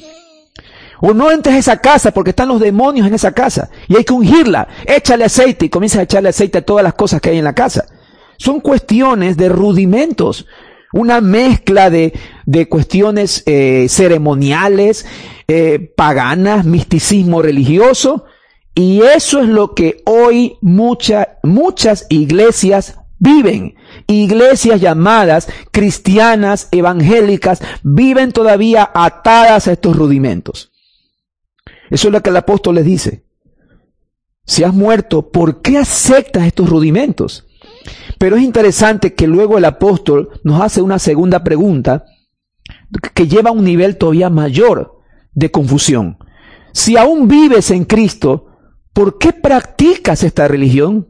O no entres a esa casa porque están los demonios en esa casa y hay que ungirla. Échale aceite y comienzas a echarle aceite a todas las cosas que hay en la casa. Son cuestiones de rudimentos, una mezcla de cuestiones ceremoniales, paganas, misticismo religioso, y eso es lo que hoy muchas iglesias viven. Iglesias llamadas cristianas, evangélicas, viven todavía atadas a estos rudimentos. Eso es lo que el apóstol les dice. Si has muerto, ¿por qué aceptas estos rudimentos? Pero es interesante que luego el apóstol nos hace una segunda pregunta que lleva a un nivel todavía mayor de confusión. Si aún vives en Cristo, ¿por qué practicas esta religión?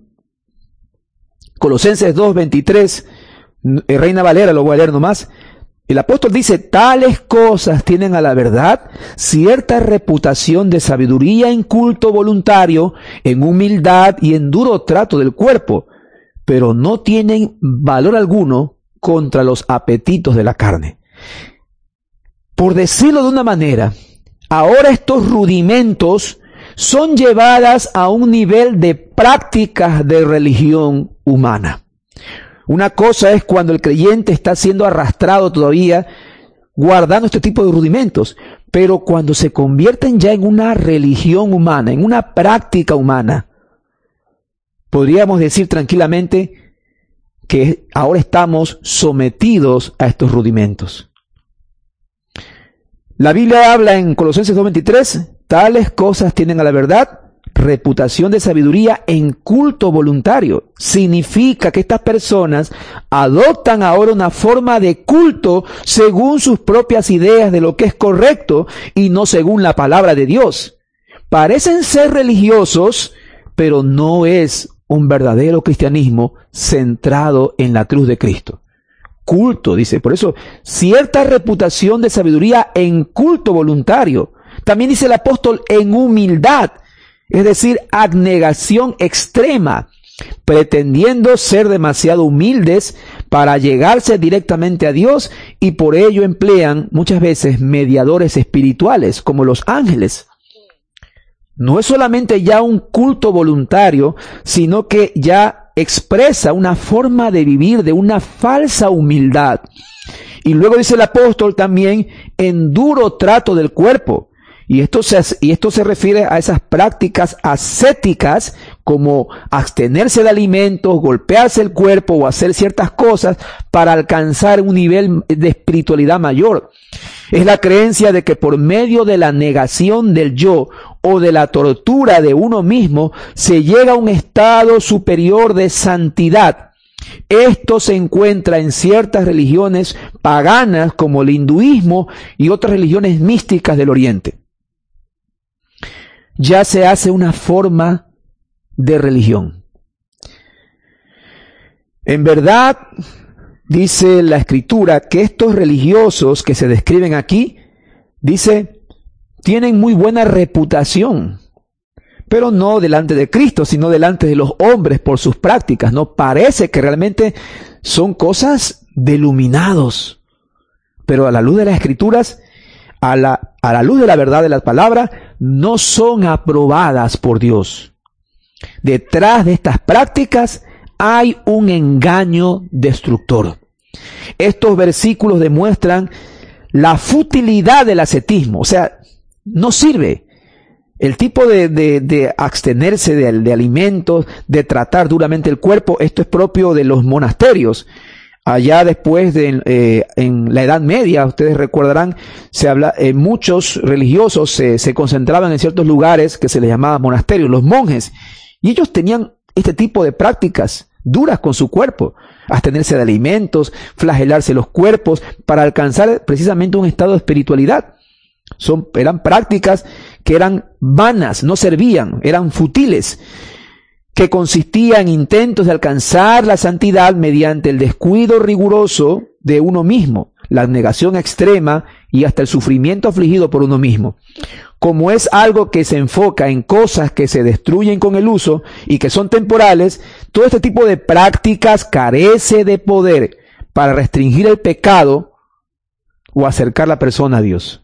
Colosenses 2:23, Reina Valera, lo voy a leer nomás. El apóstol dice, tales cosas tienen a la verdad cierta reputación de sabiduría en culto voluntario, en humildad y en duro trato del cuerpo, pero no tienen valor alguno contra los apetitos de la carne. Por decirlo de una manera, ahora estos rudimentos son llevadas a un nivel de prácticas de religión humana. Una cosa es cuando el creyente está siendo arrastrado todavía guardando este tipo de rudimentos, pero cuando se convierten ya en una religión humana, en una práctica humana, podríamos decir tranquilamente que ahora estamos sometidos a estos rudimentos. La Biblia habla en Colosenses 2:23, tales cosas tienen a la verdad reputación de sabiduría en culto voluntario. Significa que estas personas adoptan ahora una forma de culto según sus propias ideas de lo que es correcto y no según la palabra de Dios. Parecen ser religiosos, pero no es un verdadero cristianismo centrado en la cruz de Cristo. Culto, dice, por eso, cierta reputación de sabiduría en culto voluntario. También dice el apóstol en humildad. es decir, abnegación extrema, pretendiendo ser demasiado humildes para llegarse directamente a Dios, y por ello emplean muchas veces mediadores espirituales como los ángeles. No es solamente ya un culto voluntario, sino que ya expresa una forma de vivir de una falsa humildad. Y luego dice el apóstol también en duro trato del cuerpo. Y esto se refiere a esas prácticas ascéticas como abstenerse de alimentos, golpearse el cuerpo o hacer ciertas cosas para alcanzar un nivel de espiritualidad mayor. Es la creencia de que por medio de la negación del yo o de la tortura de uno mismo se llega a un estado superior de santidad. Esto se encuentra en ciertas religiones paganas como el hinduismo y otras religiones místicas del Oriente. Ya se hace una forma de religión. En verdad, dice la Escritura que estos religiosos que se describen aquí, dice, tienen muy buena reputación, pero no delante de Cristo, sino delante de los hombres por sus prácticas. No parece que realmente son cosas de iluminados, pero a la luz de las Escrituras, a la luz de la verdad de la palabra, no son aprobadas por Dios. Detrás de estas prácticas hay un engaño destructor. Estos versículos demuestran la futilidad del ascetismo, o sea, no sirve. El tipo de abstenerse de alimentos, de tratar duramente el cuerpo, esto es propio de los monasterios. Allá después en la Edad Media, ustedes recordarán, muchos religiosos se concentraban en ciertos lugares que se les llamaba monasterios, los monjes, y ellos tenían este tipo de prácticas duras con su cuerpo, abstenerse de alimentos, flagelarse los cuerpos para alcanzar precisamente un estado de espiritualidad. Eran prácticas que eran vanas, no servían, eran futiles, que consistía en intentos de alcanzar la santidad mediante el descuido riguroso de uno mismo, la abnegación extrema y hasta el sufrimiento afligido por uno mismo. Como es algo que se enfoca en cosas que se destruyen con el uso y que son temporales, todo este tipo de prácticas carece de poder para restringir el pecado o acercar la persona a Dios.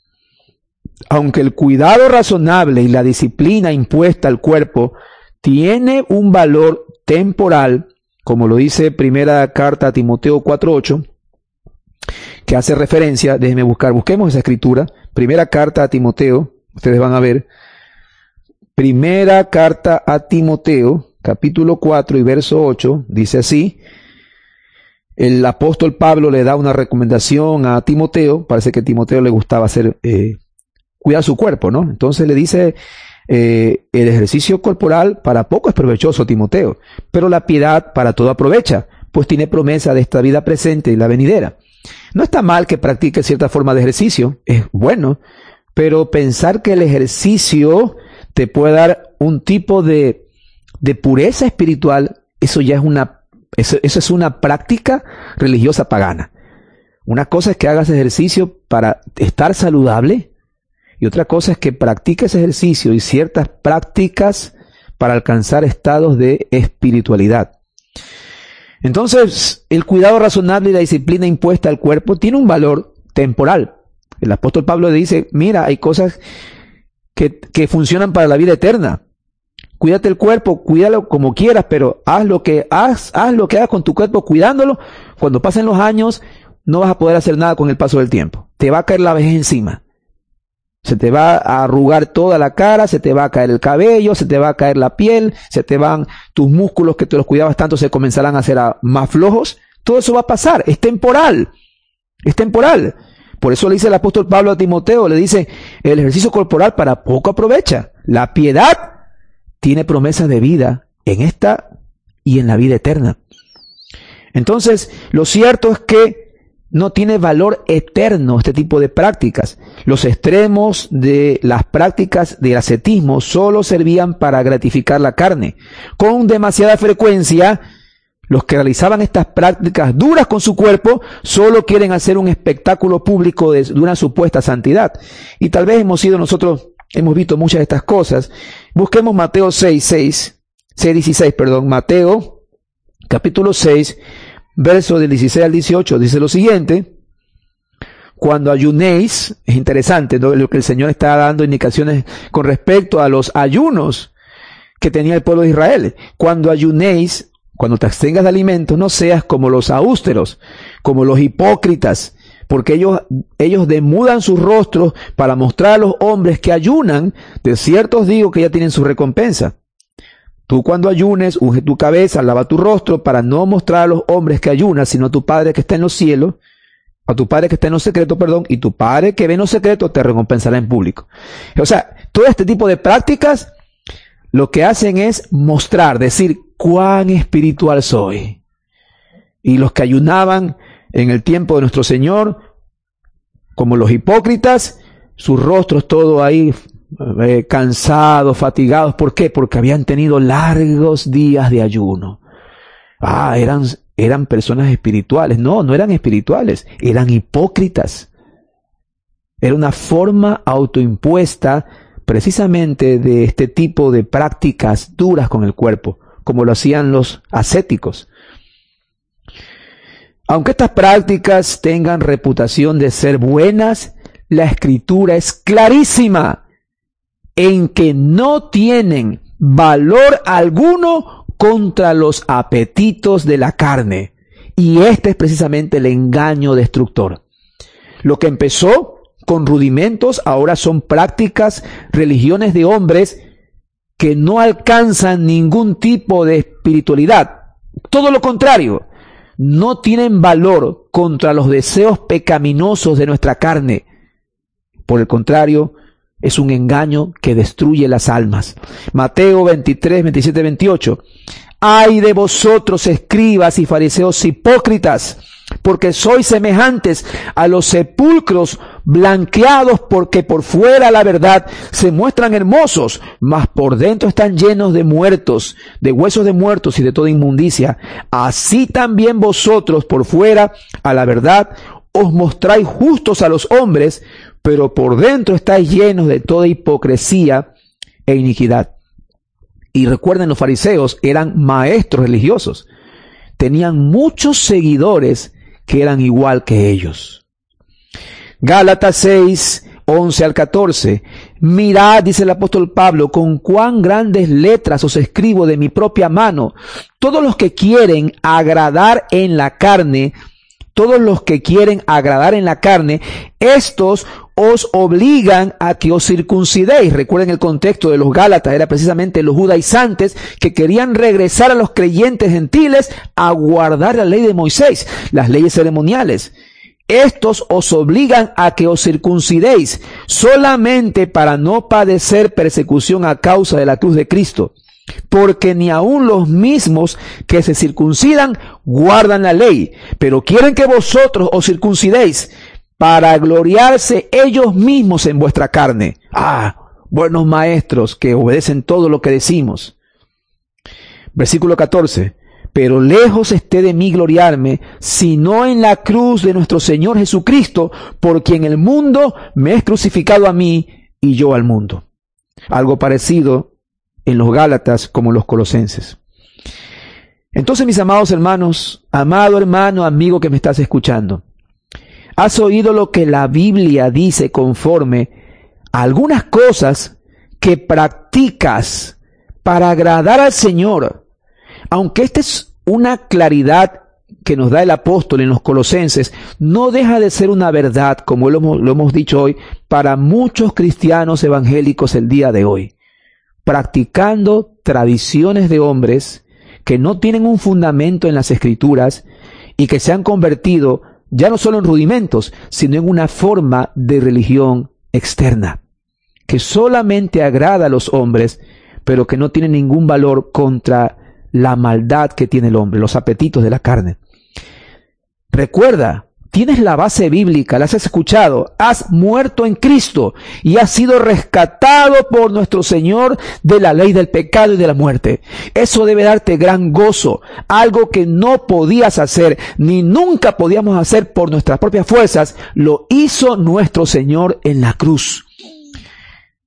Aunque el cuidado razonable y la disciplina impuesta al cuerpo tiene un valor temporal, como lo dice primera carta a Timoteo 4:8, que hace referencia, busquemos esa escritura, primera carta a Timoteo, ustedes van a ver, primera carta a Timoteo, capítulo 4 y verso 8, dice así, el apóstol Pablo le da una recomendación a Timoteo, parece que a Timoteo le gustaba cuidar su cuerpo, ¿no? Entonces le dice, el ejercicio corporal para poco es provechoso, Timoteo, pero la piedad para todo aprovecha, pues tiene promesa de esta vida presente y la venidera. No está mal que practique cierta forma de ejercicio, es bueno, pero pensar que el ejercicio te puede dar un tipo de pureza espiritual, eso ya es una práctica religiosa pagana. Una cosa es que hagas ejercicio para estar saludable, y otra cosa es que practiques ejercicio y ciertas prácticas para alcanzar estados de espiritualidad. Entonces, el cuidado razonable y la disciplina impuesta al cuerpo tiene un valor temporal. El apóstol Pablo dice, mira, hay cosas que funcionan para la vida eterna. Cuídate el cuerpo, cuídalo como quieras, pero haz lo que hagas con tu cuerpo cuidándolo. Cuando pasen los años, no vas a poder hacer nada con el paso del tiempo. Te va a caer la vejez encima. Se te va a arrugar toda la cara, se te va a caer el cabello, se te va a caer la piel, tus músculos que te los cuidabas tanto se comenzarán a hacer más flojos. Todo eso va a pasar, es temporal. Es temporal. Por eso le dice el apóstol Pablo a Timoteo, le dice, el ejercicio corporal para poco aprovecha. La piedad tiene promesa de vida en esta y en la vida eterna. Entonces, lo cierto es que no tiene valor eterno este tipo de prácticas. Los extremos de las prácticas del ascetismo solo servían para gratificar la carne. Con demasiada frecuencia, los que realizaban estas prácticas duras con su cuerpo solo quieren hacer un espectáculo público de una supuesta santidad. Y tal vez hemos sido nosotros hemos visto muchas de estas cosas. Busquemos Mateo 16, Mateo capítulo 6, versos del 16 al 18, dice lo siguiente: cuando ayunéis, es interesante, ¿no?, lo que el Señor está dando indicaciones con respecto a los ayunos que tenía el pueblo de Israel. Cuando ayunéis, cuando te abstengas de alimentos, no seas como los austeros, como los hipócritas, porque ellos demudan sus rostros para mostrar a los hombres que ayunan. De cierto os digo que ya tienen su recompensa. Tú cuando ayunes, unge tu cabeza, lava tu rostro, para no mostrar a los hombres que ayunas, sino a tu Padre que está en los cielos, a tu Padre que está en lo secreto, y tu Padre que ve en lo secreto te recompensará en público. O sea, todo este tipo de prácticas lo que hacen es mostrar, decir cuán espiritual soy. Y los que ayunaban en el tiempo de nuestro Señor, como los hipócritas, sus rostros todo ahí cansados, fatigados. ¿Por qué? Porque habían tenido largos días de ayuno. Eran personas espirituales. No eran espirituales, eran hipócritas. Era una forma autoimpuesta precisamente de este tipo de prácticas duras con el cuerpo, como lo hacían los ascéticos. Aunque estas prácticas tengan reputación de ser buenas, la Escritura es clarísima en que no tienen valor alguno contra los apetitos de la carne. Y este es precisamente el engaño destructor. Lo que empezó con rudimentos ahora son prácticas, religiones de hombres que no alcanzan ningún tipo de espiritualidad. Todo lo contrario, no tienen valor contra los deseos pecaminosos de nuestra carne. Por el contrario, es un engaño que destruye las almas. Mateo 23, 27, 28. ¡Ay de vosotros, escribas y fariseos hipócritas! Porque sois semejantes a los sepulcros blanqueados, porque por fuera, la verdad, se muestran hermosos, mas por dentro están llenos de muertos, de huesos de muertos y de toda inmundicia. Así también vosotros por fuera, a la verdad, os mostráis justos a los hombres, pero por dentro estáis llenos de toda hipocresía e iniquidad. Y recuerden, los fariseos eran maestros religiosos. Tenían muchos seguidores que eran igual que ellos. Gálatas 6, 11 al 14. Mirad, dice el apóstol Pablo, con cuán grandes letras os escribo de mi propia mano. Todos los que quieren agradar en la carne, estos os obligan a que os circuncidéis. Recuerden, el contexto de los Gálatas era precisamente los judaizantes que querían regresar a los creyentes gentiles a guardar la ley de Moisés, las leyes ceremoniales. Estos os obligan a que os circuncidéis solamente para no padecer persecución a causa de la cruz de Cristo. Porque ni aun los mismos que se circuncidan guardan la ley, pero quieren que vosotros os circuncidéis para gloriarse ellos mismos en vuestra carne. Buenos maestros que obedecen todo lo que decimos. Versículo 14. Pero lejos esté de mí gloriarme, sino en la cruz de nuestro Señor Jesucristo, por quien el mundo me es crucificado a mí y yo al mundo. Algo parecido en los Gálatas como los colosenses. Entonces, mis amados hermanos, amado hermano, amigo que me estás escuchando, ¿has oído lo que la Biblia dice conforme a algunas cosas que practicas para agradar al Señor? Aunque esta es una claridad que nos da el apóstol en los Colosenses, no deja de ser una verdad, como lo hemos dicho hoy, para muchos cristianos evangélicos el día de hoy, practicando tradiciones de hombres que no tienen un fundamento en las Escrituras y que se han convertido ya no solo en rudimentos, sino en una forma de religión externa, que solamente agrada a los hombres, pero que no tiene ningún valor contra la maldad que tiene el hombre, los apetitos de la carne. Recuerda, tienes la base bíblica, la has escuchado, has muerto en Cristo y has sido rescatado por nuestro Señor de la ley del pecado y de la muerte. Eso debe darte gran gozo, algo que no podías hacer, ni nunca podíamos hacer por nuestras propias fuerzas, lo hizo nuestro Señor en la cruz.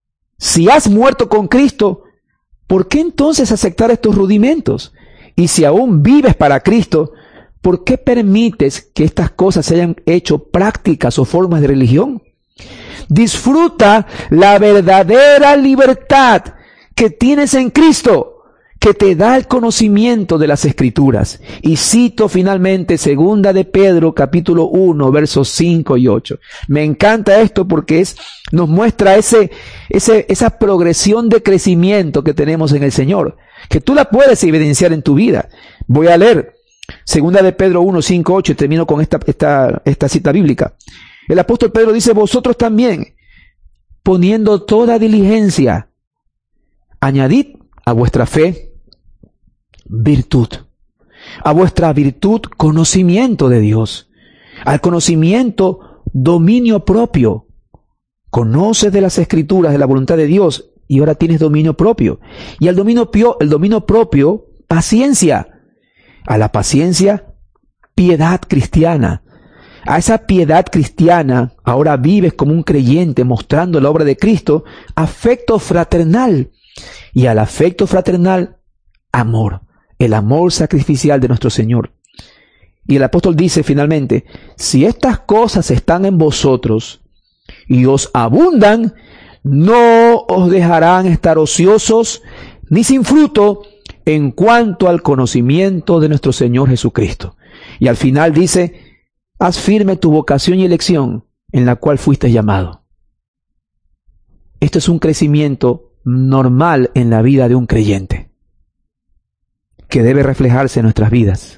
Si has muerto con Cristo, ¿por qué entonces aceptar estos rudimentos? Y si aún vives para Cristo, ¿por qué permites que estas cosas se hayan hecho prácticas o formas de religión? Disfruta la verdadera libertad que tienes en Cristo, que te da el conocimiento de las Escrituras. Y cito finalmente 2 de Pedro, capítulo 1, versos 5 y 8. Me encanta esto porque nos muestra esa progresión de crecimiento que tenemos en el Señor, que tú la puedes evidenciar en tu vida. Voy a leer 2 de Pedro 1, 5, 8 y termino con esta cita bíblica. El apóstol Pedro dice: vosotros también, poniendo toda diligencia, añadid a vuestra fe virtud, a vuestra virtud conocimiento de Dios, al conocimiento dominio propio. Conoces de las Escrituras, de la voluntad de Dios, y ahora tienes dominio propio. Y al dominio propio, paciencia. A la paciencia, piedad cristiana. A esa piedad cristiana, ahora vives como un creyente mostrando la obra de Cristo, afecto fraternal. Y al afecto fraternal, amor. El amor sacrificial de nuestro Señor. Y el apóstol dice finalmente: si estas cosas están en vosotros y os abundan, no os dejarán estar ociosos ni sin fruto en cuanto al conocimiento de nuestro Señor Jesucristo. Y al final dice: haz firme tu vocación y elección en la cual fuiste llamado. Esto es un crecimiento normal en la vida de un creyente, que debe reflejarse en nuestras vidas.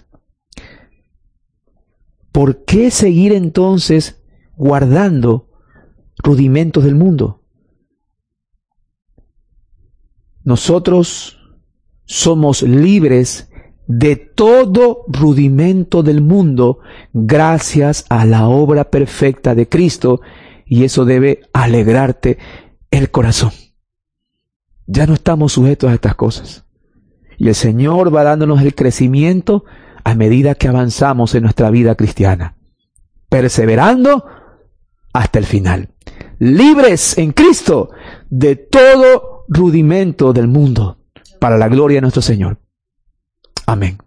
¿Por qué seguir entonces guardando rudimentos del mundo? Nosotros somos libres de todo rudimento del mundo gracias a la obra perfecta de Cristo, y eso debe alegrarte el corazón. Ya no estamos sujetos a estas cosas. Y el Señor va dándonos el crecimiento a medida que avanzamos en nuestra vida cristiana, perseverando hasta el final, libres en Cristo de todo rudimento del mundo, para la gloria de nuestro Señor. Amén.